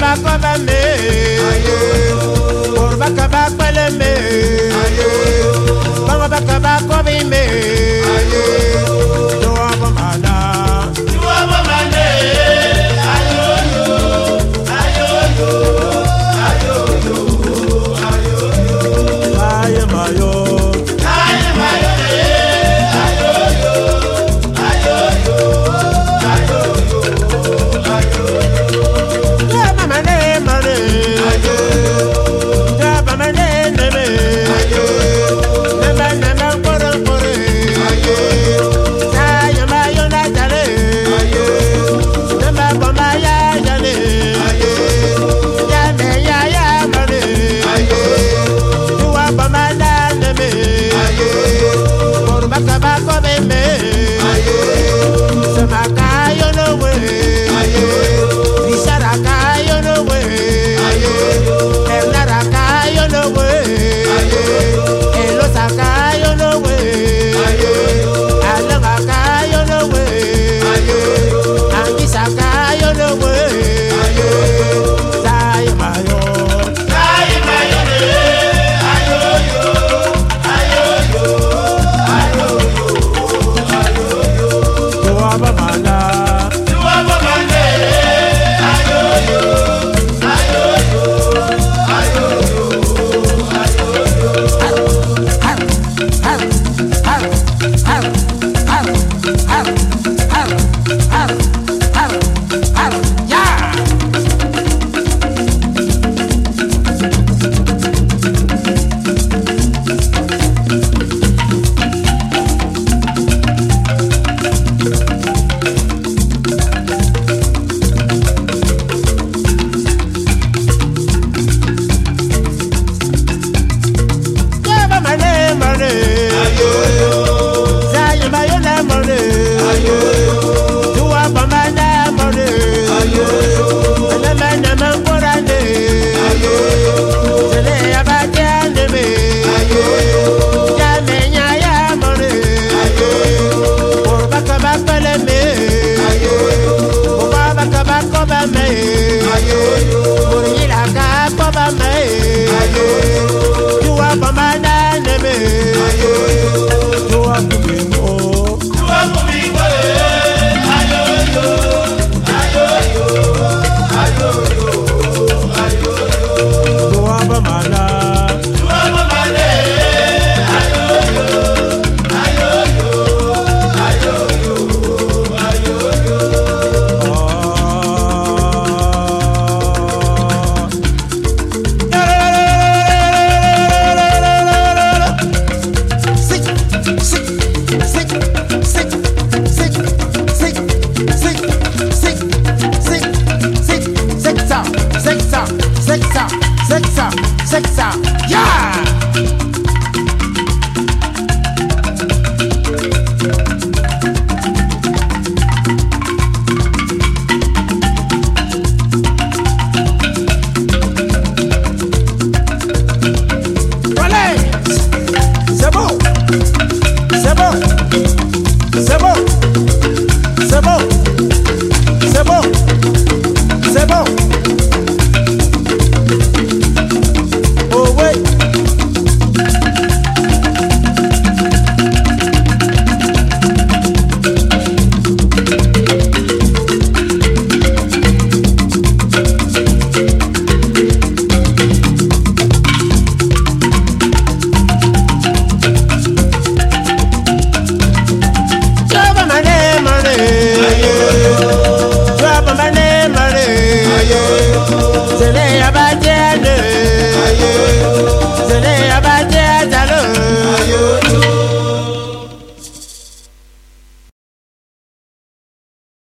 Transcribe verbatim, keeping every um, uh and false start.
koba me Korba kaba kwele me Banga bakaba kobi me Doa bomana Doa bomane Ayoyo Ayoyo Ayoyo Ayoyo Aye mayo Aye mayo Ayoyo Ayoyo Ayoyo Ayoyo Jaba mane mane Jaba mane neme Nema nema kore kore Saya mayo na jale Nema boma ya jale Jame ya ya mane Tuwa boma na neme Korba kaba kobe me Semaka yo no we Visaraka yo no we Ernaraka yo no we Elosaka yo no we Alangaka yo no we Angisaka yo no we Sayo mayo Sayo mayo ne Ayoyo Ayoyo Ayoyo Ayoyo Tuwa bamana Tuwa bamane Ayoyo Ayoyo Ayoyo Ayoyo